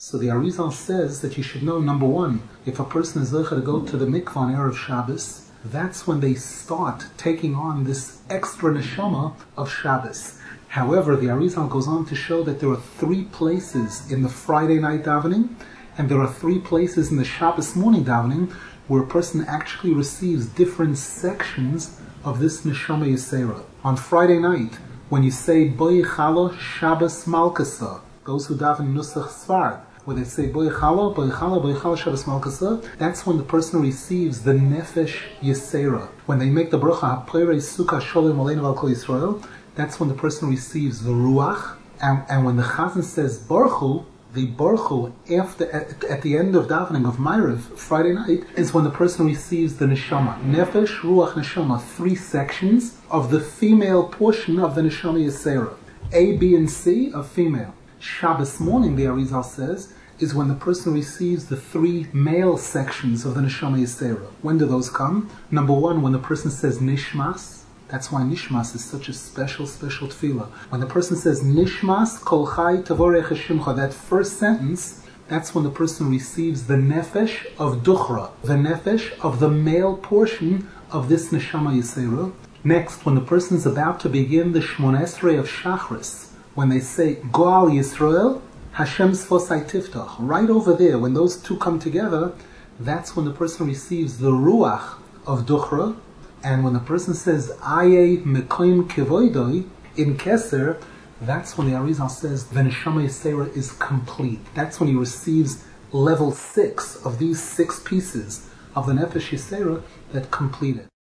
So the Arizal says that you should know, number one, if a person is zeicha to go to the mikvah on Erev Shabbos, that's when they start taking on this extra neshama of Shabbos. However, the Arizal goes on to show that there are 3 places in the Friday night davening, and there are 3 places in the Shabbos morning davening where a person actually receives different sections of this neshama yisera. On Friday night, when you say Boyichala Shabbos Malkasa, those who daven Nusach Sfard, where they say Boyichala, Boyichala, Boyichala Shabbos Malkasa, that's when the person receives the Nefesh Yisera. When they make the bracha HaPorei Sukkah Sholem Aleinu Al Kol Yisrael, that's when the person receives the Ruach. And when the Chazan says Baruch Hu, the Baruch Hu, at the end of davening of Ma'ariv, Friday night, is when the person receives the Neshama. Nefesh, Ruach, Neshama, 3 sections of the female portion of the Neshama Yisera. A, B, and C of female. Shabbos morning, the Arizal says, is when the person receives the 3 male sections of the Neshama Yisera. When do those come? Number 1, when the person says Nishmas. That's why Nishmas is such a special tefillah. When the person says Nishmas kol chai tavorech hashimcha, that first sentence, that's when the person receives the nefesh of duchra, the nefesh of the male portion of this neshama yisera. Next, when the person is about to begin the Shmona Esrei of Shachris, when they say Goal Yisrael, Hashem's Fosai Tiftach, right over there, when those 2 come together, that's when the person receives the ruach of duchra. And when the person says Aye Mekoim Kevoidoi in Keser, that's when the Arizal says the Neshama Yisera is complete. That's when he receives level 6 of these 6 pieces of the Nefesh Yisera that complete it.